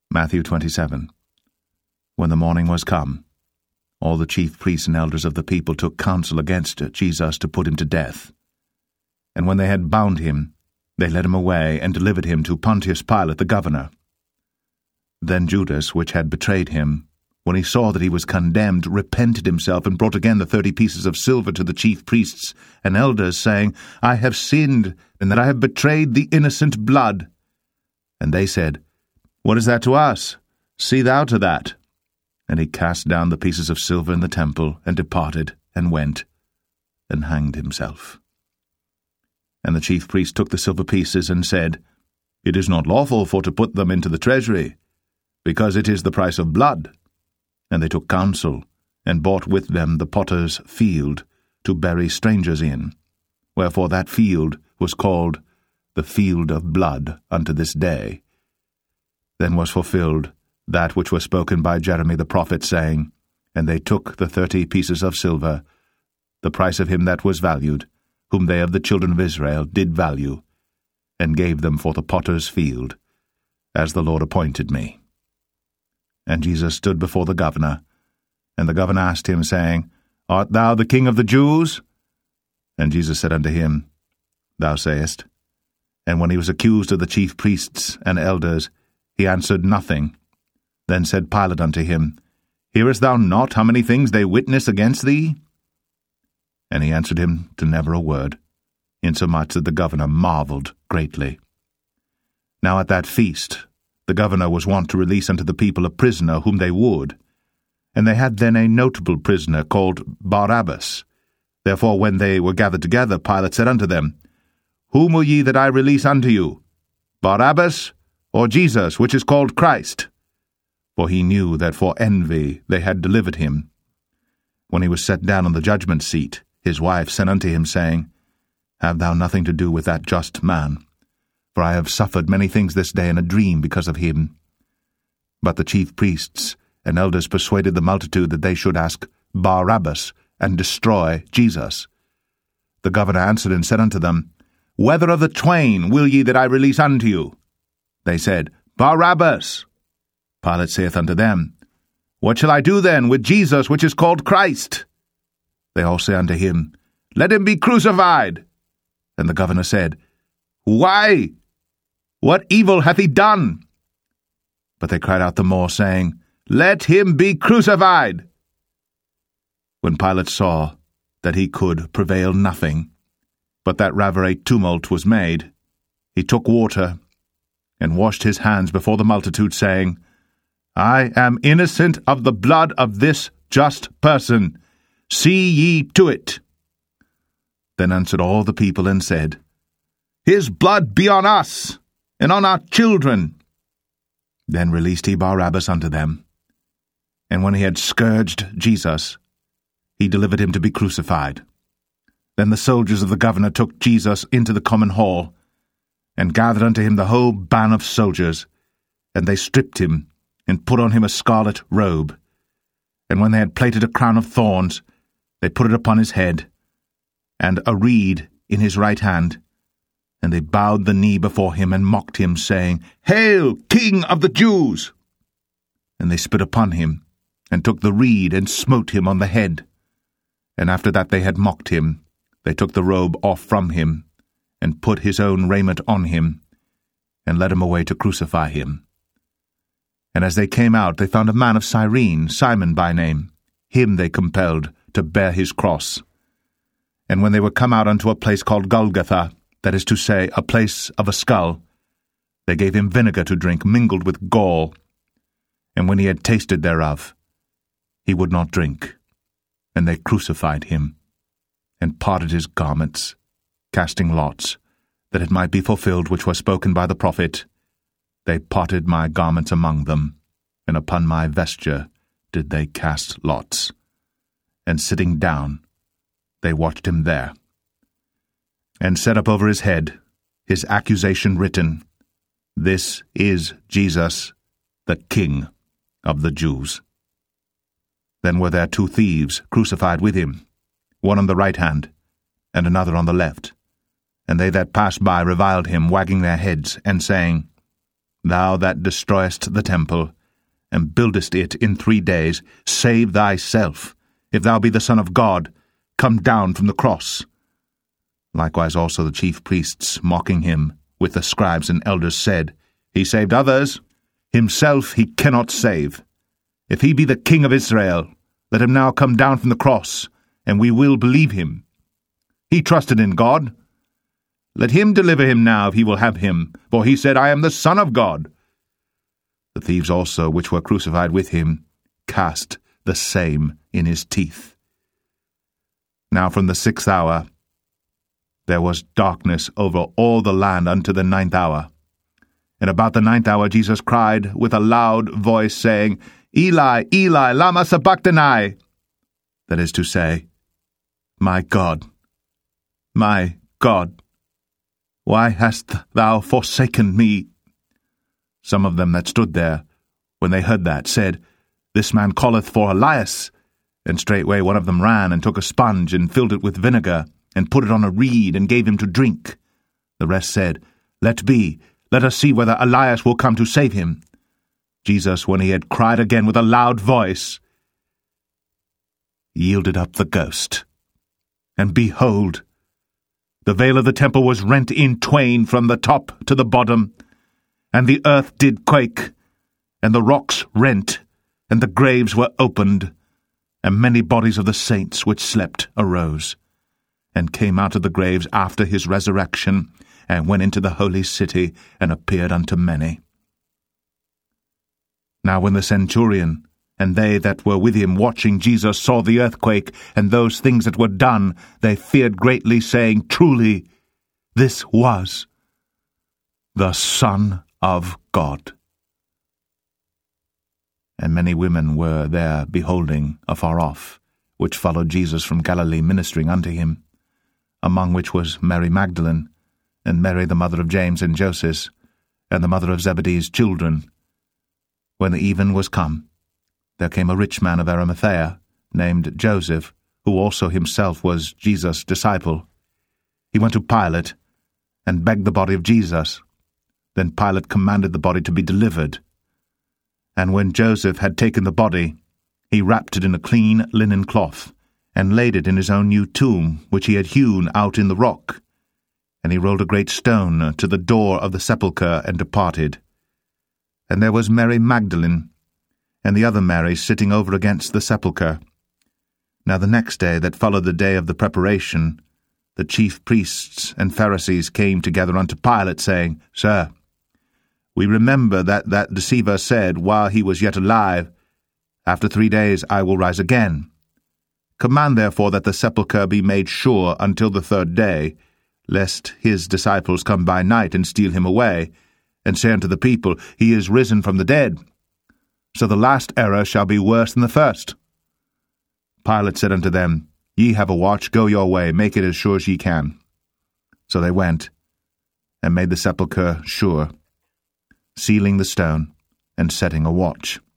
Matthew 27. When the morning was come, all the chief priests and elders of the people took counsel against Jesus to put him to death. And when they had bound him, they led him away and delivered him to Pontius Pilate the governor. Then Judas, which had betrayed him, when he saw that he was condemned, repented himself and brought again the 30 pieces of silver to the chief priests and elders, saying, I have sinned, in that I have betrayed the innocent blood. And they said, What is that to us? See thou to that. And he cast down the pieces of silver in the temple, and departed, and went, and hanged himself. And the chief priest took the silver pieces, and said, It is not lawful for to put them into the treasury, because it is the price of blood. And they took counsel, and bought with them the potter's field, to bury strangers in. Wherefore that field was called the field of blood unto this day. Then was fulfilled that which was spoken by Jeremy the prophet, saying, And they took the 30 pieces of silver, the price of him that was valued, whom they of the children of Israel did value, and gave them for the potter's field, as the Lord appointed me. And Jesus stood before the governor, and the governor asked him, saying, Art thou the King of the Jews? And Jesus said unto him, Thou sayest. And when he was accused of the chief priests and elders, he answered nothing. Then said Pilate unto him, Hearest thou not how many things they witness against thee? And he answered him to never a word, insomuch that the governor marveled greatly. Now at that feast the governor was wont to release unto the people a prisoner whom they would. And they had then a notable prisoner called Barabbas. Therefore when they were gathered together, Pilate said unto them, Whom will ye that I release unto you, Barabbas, or Jesus, which is called Christ? For he knew that for envy they had delivered him. When he was set down on the judgment seat, his wife sent unto him, saying, Have thou nothing to do with that just man? For I have suffered many things this day in a dream because of him. But the chief priests and elders persuaded the multitude that they should ask Barabbas, and destroy Jesus. The governor answered and said unto them, Whether of the twain will ye that I release unto you? They said, Barabbas. Pilate saith unto them, What shall I do then with Jesus, which is called Christ? They all say unto him, Let him be crucified. And the governor said, Why? What evil hath he done? But they cried out the more, saying, Let him be crucified. When Pilate saw that he could prevail nothing, but that rather a tumult was made, he took water, and washed his hands before the multitude, saying, I am innocent of the blood of this just person. See ye to it. Then answered all the people, and said, His blood be on us, and on our children. Then released he Barabbas unto them. And when he had scourged Jesus, he delivered him to be crucified. Then the soldiers of the governor took Jesus into the common hall, and gathered unto him the whole band of soldiers, and they stripped him, and put on him a scarlet robe. And when they had plaited a crown of thorns, they put it upon his head, and a reed in his right hand. And they bowed the knee before him, and mocked him, saying, Hail, King of the Jews! And they spit upon him, and took the reed, and smote him on the head. And after that they had mocked him, they took the robe off from him, and put his own raiment on him, and led him away to crucify him. And as they came out, they found a man of Cyrene, Simon by name. Him they compelled to bear his cross. And when they were come out unto a place called Golgotha, that is to say, a place of a skull, they gave him vinegar to drink, mingled with gall. And when he had tasted thereof, he would not drink. And they crucified him, and parted his garments, casting lots, that it might be fulfilled which was spoken by the prophet, They parted my garments among them, and upon my vesture did they cast lots. And sitting down, they watched him there. And set up over his head his accusation written, This is Jesus, the King of the Jews. Then were there 2 thieves crucified with him, one on the right hand, and another on the left. And they that passed by reviled him, wagging their heads, and saying, Thou that destroyest the temple, and buildest it in 3 days, save thyself. If thou be the Son of God, come down from the cross. Likewise also the chief priests, mocking him, with the scribes and elders, said, He saved others, himself he cannot save. If he be the King of Israel, let him now come down from the cross, and we will believe him. He trusted in God. Let him deliver him now, if he will have him, for he said, I am the Son of God. The thieves also, which were crucified with him, cast the same in his teeth. Now from the 6th hour there was darkness over all the land unto the 9th hour. And about the 9th hour Jesus cried with a loud voice, saying, Eli, Eli, lama sabachthani? That is to say, my God, why hast thou forsaken me? Some of them that stood there, when they heard that, said, This man calleth for Elias. And straightway one of them ran, and took a sponge, and filled it with vinegar, and put it on a reed, and gave him to drink. The rest said, Let be, let us see whether Elias will come to save him. Jesus, when he had cried again with a loud voice, yielded up the ghost. And behold, the veil of the temple was rent in twain from the top to the bottom, and the earth did quake, and the rocks rent, and the graves were opened, and many bodies of the saints which slept arose, and came out of the graves after his resurrection, and went into the holy city, and appeared unto many. Now when the centurion and they that were with him watching Jesus saw the earthquake, and those things that were done, they feared greatly, saying, Truly, this was the Son of God. And many women were there beholding afar off, which followed Jesus from Galilee, ministering unto him, among which was Mary Magdalene, and Mary the mother of James and Joses, and the mother of Zebedee's children. When the even was come, there came a rich man of Arimathea, named Joseph, who also himself was Jesus' disciple. He went to Pilate, and begged the body of Jesus. Then Pilate commanded the body to be delivered. And when Joseph had taken the body, he wrapped it in a clean linen cloth, and laid it in his own new tomb, which he had hewn out in the rock. And he rolled a great stone to the door of the sepulchre, and departed. And there was Mary Magdalene, and the other Mary sitting over against the sepulchre. Now the next day that followed the day of the preparation, the chief priests and Pharisees came together unto Pilate, saying, Sir, we remember that deceiver said, while he was yet alive, After 3 days I will rise again. Command therefore that the sepulchre be made sure until the 3rd day, lest his disciples come by night and steal him away, and say unto the people, He is risen from the dead. So the last error shall be worse than the first. Pilate said unto them, Ye have a watch, go your way, make it as sure as ye can. So they went, and made the sepulchre sure, sealing the stone, and setting a watch.